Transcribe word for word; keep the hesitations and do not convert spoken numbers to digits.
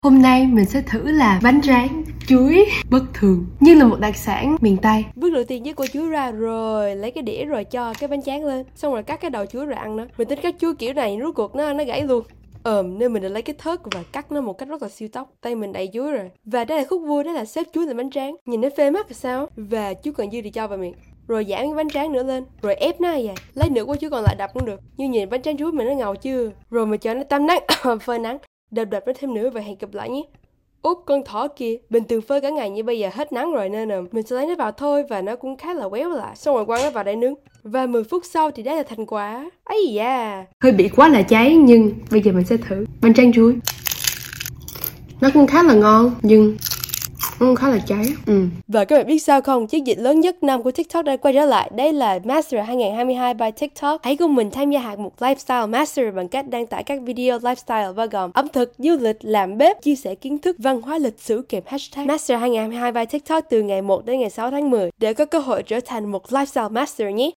Hôm nay mình sẽ thử làm bánh tráng chuối bất thường, như là một đặc sản miền Tây. Bước đầu tiên với cô chuối ra rồi, lấy cái đĩa rồi cho cái bánh tráng lên, xong rồi cắt cái đầu chuối rồi ăn nó. Mình tính cắt chuối kiểu này rốt cuộc nó nó gãy luôn. Ờm, nên mình đã lấy cái thớt và cắt nó một cách rất là siêu tốc. Tay mình đầy chuối rồi. Và đây là khúc vui, đó là xếp chuối lên bánh tráng. Nhìn nó phê mắt là sao? Và chuối còn dư thì cho vào miệng. Rồi giảm cái bánh tráng nữa lên, rồi ép nó vậy. Lấy nửa quả chuối còn lại đập cũng được. Như nhìn bánh tráng chuối mình nó ngầu chưa? Rồi mình cho nó tắm nắng, phơi nắng. Đập đập nó thêm nữa và hẹn gặp lại nhé. Úp, con thỏ kia, bình thường phơi cả ngày như bây giờ hết nắng rồi nên là mình sẽ lấy nó vào thôi, và nó cũng khá là béo lại. Xong rồi quăng nó vào để nướng. Và mười phút sau thì đó là thành quả. Ấy da, Hơi bị quá là cháy, nhưng bây giờ mình sẽ thử bánh tráng chuối. Nó cũng khá là ngon, nhưng nó cũng khá là cháy. Ừ. Và các bạn biết sao không? Chiến dịch lớn nhất năm của TikTok đã quay trở lại. Đây là Master hai không hai hai by TikTok. Hãy cùng mình tham gia hạng mục Lifestyle Master bằng cách đăng tải các video lifestyle bao gồm ẩm thực, du lịch, làm bếp, chia sẻ kiến thức, văn hóa, lịch sử kèm hashtag Master hai không hai hai by TikTok từ ngày một đến ngày sáu tháng mười để có cơ hội trở thành một Lifestyle Master nhé.